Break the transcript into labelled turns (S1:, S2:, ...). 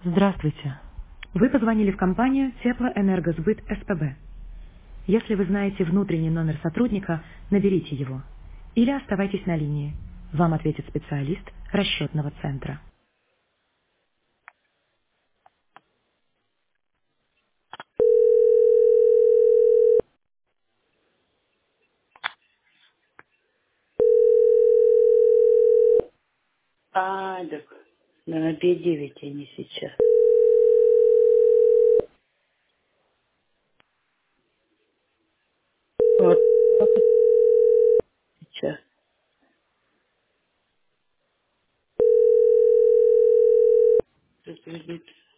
S1: Здравствуйте. Вы позвонили в компанию Теплоэнергосбыт СПБ. Если вы знаете внутренний номер сотрудника, наберите его. Или оставайтесь на линии. Вам ответит специалист расчетного центра.
S2: Так, на обеде ведь они сейчас. Вот сейчас. Тут идут.